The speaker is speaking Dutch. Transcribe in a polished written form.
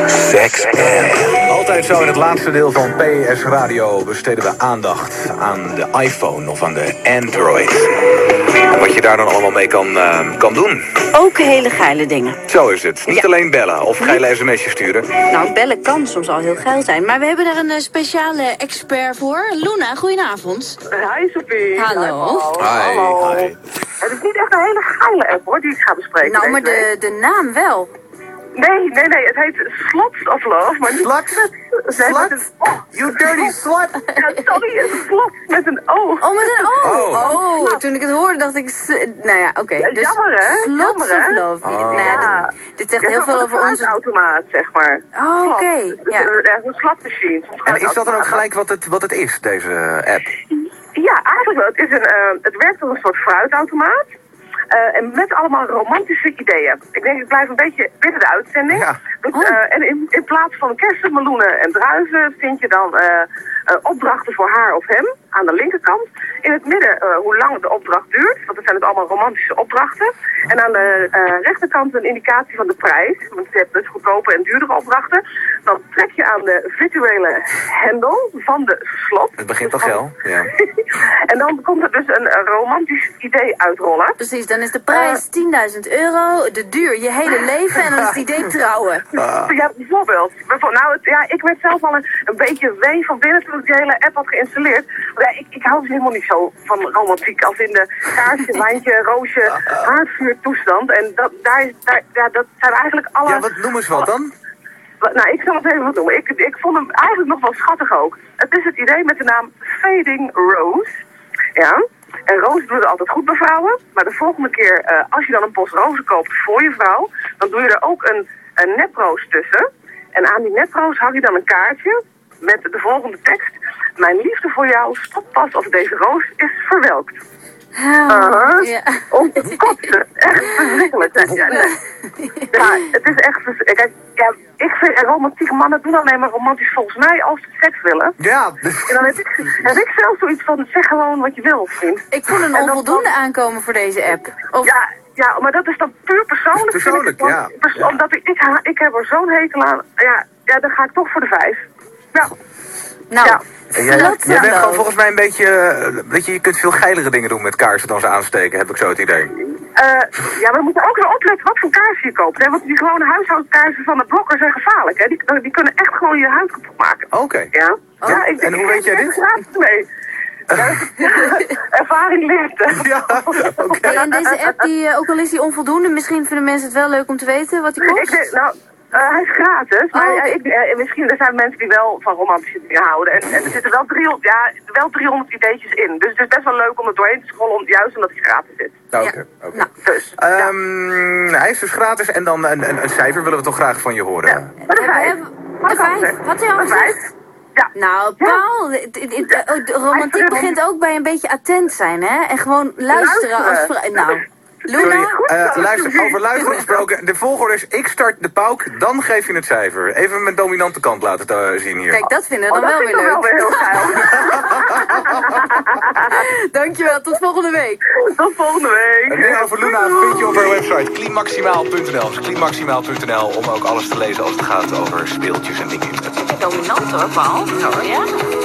Sex FM. Altijd zo in het laatste deel van PS Radio besteden we aandacht aan de iPhone of aan de Android. En wat je daar dan allemaal mee kan doen. Ook hele geile dingen. Zo is het. Niet alleen bellen of geile sms'jes sturen. Nou, bellen kan soms al heel geil zijn. Maar we hebben daar een speciale expert voor. Luna, goedenavond. Hi Sophie. Hallo. Hi. Het is niet echt een hele geile app hoor, die ik ga bespreken. Nou, maar deze week. de naam wel. Nee, het heet Slots of Love, maar niet... Slut? Slut? You dirty slut? Ja, sorry, het slot met een O. Oh, met een O. Oh. Oh, toen ik het hoorde dacht ik... Nou ja, oké. Ja, Dus jammer, hè? Slots Jammer, hè? of Love. Oh. Nou ja, dit zegt heel veel over onze... automaat, zeg maar. Oh, oké, ja. Een slotmachine. En is dat dan ook gelijk wat het is, deze app? Ja, eigenlijk wel. Het werkt als een soort fruitautomaat. En met allemaal romantische ideeën. Ik denk, ik blijf een beetje binnen de uitzending. Ja. Dus, en in plaats van kersen, meloenen en druiven vind je dan opdrachten voor haar of hem aan de linkerkant. In het midden hoe lang de opdracht duurt, want dat zijn dus allemaal romantische opdrachten. En aan de rechterkant een indicatie van de prijs, want je hebt dus goedkope en duurdere opdrachten. Dan trek je aan de virtuele hendel van de slot. Het begint al geil. Ja. En dan komt er dus een romantisch idee uitrollen. Precies, dan is de prijs €10.000, de duur je hele leven en dan is het idee trouwen. Ja, bijvoorbeeld. Nou, ik werd zelf al een beetje wee van binnen toen ik die hele app had geïnstalleerd. Maar ja, ik hou dus helemaal niet zo van romantiek als in de kaarsje, wijntje, roosje, haardvuur toestand. En dat zijn eigenlijk alle... Ja, wat noemen ze wat dan? Nou, ik zal het even wat noemen. Ik vond hem eigenlijk nog wel schattig ook. Het is het idee met de naam Fading Rose. Ja. En roos doet het altijd goed bij vrouwen. Maar de volgende keer, als je dan een bos rozen koopt voor je vrouw, dan doe je er ook een neproos tussen. En aan die neproos hang je dan een kaartje met de volgende tekst. Mijn liefde voor jou stopt pas als deze roos is verwelkt. Ja. Om te kotsen. Echt verschrikkelijk. Ja, het is echt verschrikkelijk. Kijk, ja, ik vind romantieke mannen doen alleen maar romantisch volgens mij als ze seks willen. Ja. En dan heb ik zelf zoiets van, zeg gewoon wat je wil, vriend. Ik vond een onvoldoende aankomen voor deze app. Of... Ja, maar dat is dan puur persoonlijk. Persoonlijk, ja. Omdat ik heb er zo'n hekel aan. Ja, dan ga ik toch voor de 5. Ja. Nou, Ja. Jij bent gewoon volgens mij een beetje... Weet je kunt veel geilere dingen doen met kaarsen dan ze aansteken, heb ik zo het idee. Ja, maar we moeten ook wel opletten wat voor kaarsen je koopt. Hè? Want die gewone huishoudkaarsen van de blokker zijn gevaarlijk. Hè? Die kunnen echt gewoon je huid kapot maken. Oké. Ja? Ja, en hoe weet jij dit? Nee. Ervaring leert, hè? Ja, oké. Hey, en deze app, ook al is die onvoldoende, misschien vinden mensen het wel leuk om te weten wat die kost? Hij is gratis, maar Oh. misschien er zijn mensen die wel van romantische dingen houden. En er zitten wel 300 ideetjes in. Dus het is best wel leuk om er doorheen te scrollen, juist omdat hij gratis is. Oké. Nou, Dus, Hij is dus gratis en dan een cijfer willen we toch graag van je horen. Maar de 5. Een 5. Wat heb je al gezegd? Ja. Nou, Paul, de romantiek begint ook bij een beetje attent zijn, hè? En gewoon luisteren als vrouw. Nou, Luna? Luister, over luisteren gesproken. De volgorde is, ik start de pauk, dan geef je het cijfer. Even mijn dominante kant laten zien hier. Kijk, dat vinden we dan dat wel vind weer ik wel leuk. weer heel geil. Dankjewel, tot volgende week. Tot volgende week. Meer over Luna vind je op haar website cleanmaximaal.nl. Dus cleanmaximaal.nl om ook alles te lezen als het gaat over speeltjes en dingen. Dominant hoor, Paul. Zo, ja.